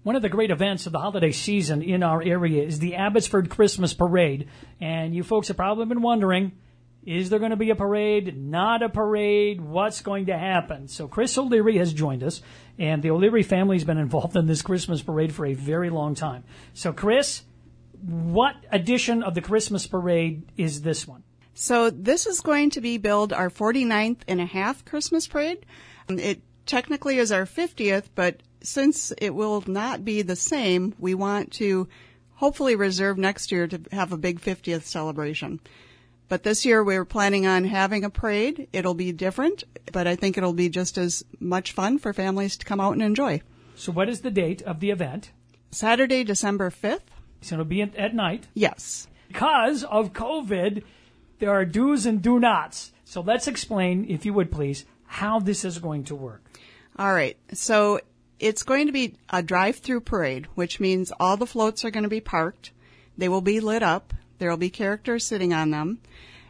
One of the great events of the holiday season in our area is the Abbotsford Christmas Parade. And you folks have probably been wondering, is there going to be a parade? Not a parade? What's going to happen? So Chris O'Leary has joined us, and the O'Leary family has been involved in this Christmas parade for a very long time. So Chris, what edition of the Christmas parade is this one? So this is going to be billed our 49th and a half Christmas parade. It technically is our 50th, but since it will not be the same, we want to hopefully reserve next year to have a big 50th celebration. But this year we're planning on having a parade. It'll be different, but I think it'll be just as much fun for families to come out and enjoy. So what is the date of the event? Saturday, December 5th. So it'll be at night? Yes. Because of COVID, there are do's and do nots. So let's explain, if you would please, how this is going to work. All right. So it's going to be a drive-through parade, which means all the floats are going to be parked. They will be lit up. There will be characters sitting on them.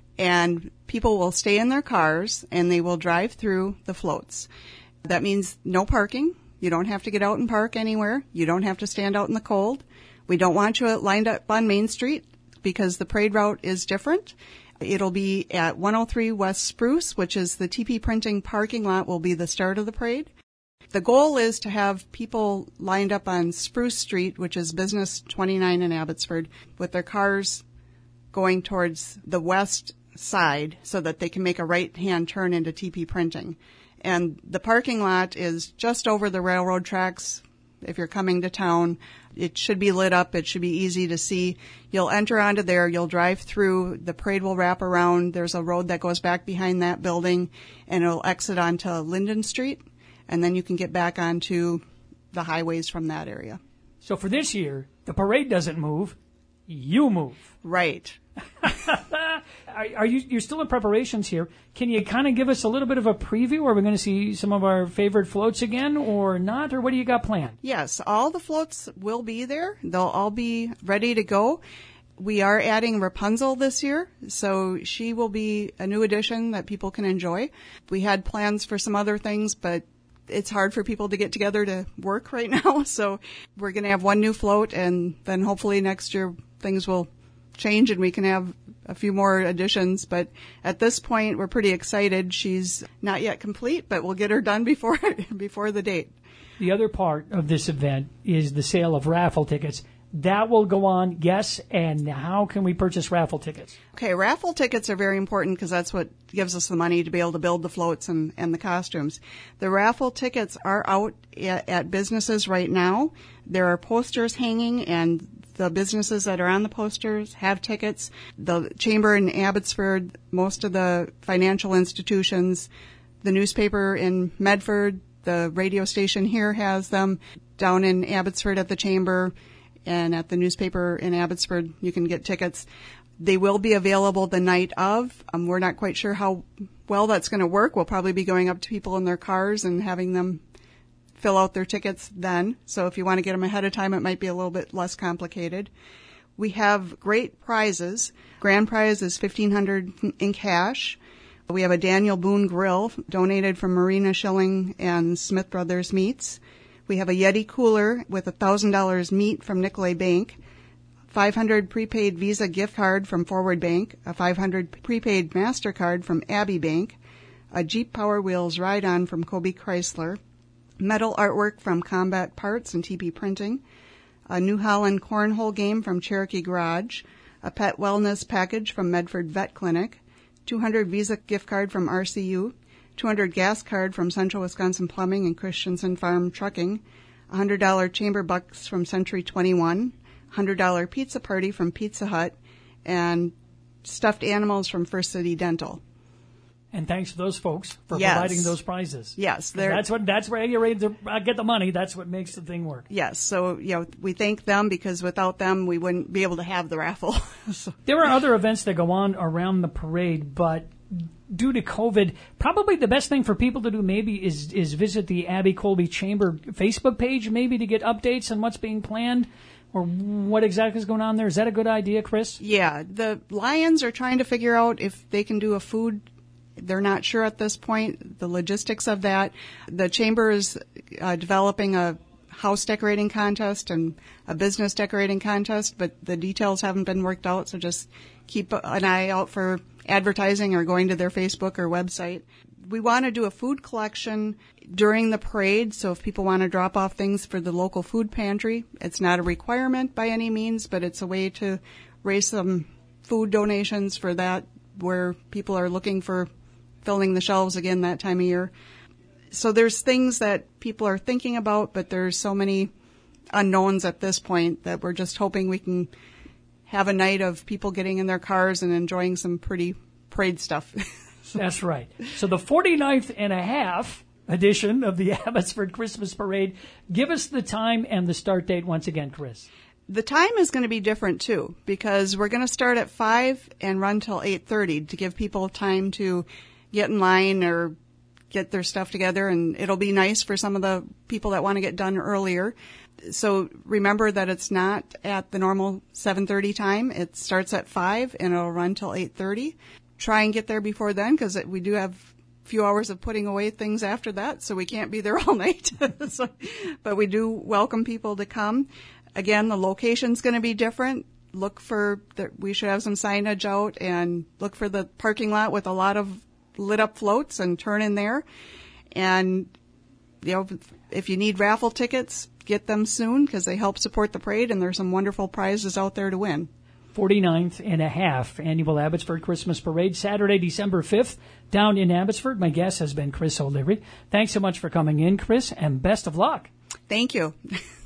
And people will stay in their cars, and they will drive through the floats. That means no parking. You don't have to get out and park anywhere. You don't have to stand out in the cold. We don't want you lined up on Main Street because the parade route is different. It'll be at 103 West Spruce, which is the TP Printing parking lot, will be the start of the parade. The goal is to have people lined up on Spruce Street, which is Business 29 in Abbotsford, with their cars going towards the west side so that they can make a right-hand turn into TP Printing. And the parking lot is just over the railroad tracks. If you're coming to town, it should be lit up. It should be easy to see. You'll enter onto there. You'll drive through. The parade will wrap around. There's a road that goes back behind that building, and it'll exit onto Linden Street. And then you can get back onto the highways from that area. So for this year, the parade doesn't move. You move. Right. You're still in preparations here. Can you kind of give us a little bit of a preview? Are we going to see some of our favorite floats again or not? Or what do you got planned? Yes, all the floats will be there. They'll all be ready to go. We are adding Rapunzel this year, so she will be a new addition that people can enjoy. We had plans for some other things, but it's hard for people to get together to work right now. So we're going to have one new float, and then hopefully next year things will change and we can have a few more additions. But at this point, we're pretty excited. She's not yet complete, but we'll get her done before the date. The other part of this event is the sale of raffle tickets. That will go on, yes, and how can we purchase raffle tickets? Okay, raffle tickets are very important because that's what gives us the money to be able to build the floats and the costumes. The raffle tickets are out at businesses right now. There are posters hanging, and the businesses that are on the posters have tickets. The Chamber in Abbotsford, most of the financial institutions, the newspaper in Medford, the radio station here has them. Down in Abbotsford at the Chamber and at the newspaper in Abbotsford, you can get tickets. They will be available the night of. We're not quite sure how well that's going to work. We'll probably be going up to people in their cars and having them fill out their tickets then. So if you want to get them ahead of time, it might be a little bit less complicated. We have great prizes. Grand prize is $1,500 in cash. We have a Daniel Boone grill donated from Marina Schilling and Smith Brothers Meats. We have a Yeti cooler with $1,000 meat from Nicolay Bank, $500 prepaid Visa gift card from Forward Bank, a $500 prepaid MasterCard from Abbey Bank, a Jeep Power Wheels ride-on from Kobe Chrysler, metal artwork from Combat Parts and TP Printing, a New Holland cornhole game from Cherokee Garage, a pet wellness package from Medford Vet Clinic, 200 Visa gift card from RCU, 200 gas card from Central Wisconsin Plumbing and Christensen Farm Trucking, $100 chamber bucks from Century 21, $100 pizza party from Pizza Hut, and stuffed animals from First City Dental. And thanks to those folks for providing those prizes. Yes, that's where you're ready to get the money. That's what makes the thing work. Yes, so we thank them because without them we wouldn't be able to have the raffle. So. There are other events that go on around the parade, but due to COVID, probably the best thing for people to do maybe is visit the Abbey Colby Chamber Facebook page, maybe to get updates on what's being planned or what exactly is going on there. Is that a good idea, Chris? Yeah, the Lions are trying to figure out if they can do a food. They're not sure at this point, the logistics of that. The Chamber is developing a house decorating contest and a business decorating contest, but the details haven't been worked out, so just keep an eye out for advertising or going to their Facebook or website. We want to do a food collection during the parade, so if people want to drop off things for the local food pantry, it's not a requirement by any means, but it's a way to raise some food donations for that, where people are looking for filling the shelves again that time of year. So there's things that people are thinking about, but there's so many unknowns at this point that we're just hoping we can have a night of people getting in their cars and enjoying some pretty parade stuff. That's right. So the 49th and a half edition of the Abbotsford Christmas Parade. Give us the time and the start date once again, Chris. The time is going to be different, too, because we're going to start at 5 and run till 8:30 to give people time to get in line or get their stuff together, and it'll be nice for some of the people that want to get done earlier. So remember that it's not at the normal 7:30 time. It starts at 5 and it'll run till 8:30. Try and get there before then, because we do have a few hours of putting away things after that, so we can't be there all night. But we do welcome people to come. Again, the location's going to be different. We should have some signage out, and look for the parking lot with a lot of lit up floats and turn in there. And, if you need raffle tickets, get them soon, because they help support the parade, and there's some wonderful prizes out there to win. 49th and a half annual Abbotsford Christmas Parade, Saturday, December 5th, down in Abbotsford. My guest has been Chris O'Leary. Thanks so much for coming in, Chris, and best of luck. Thank you.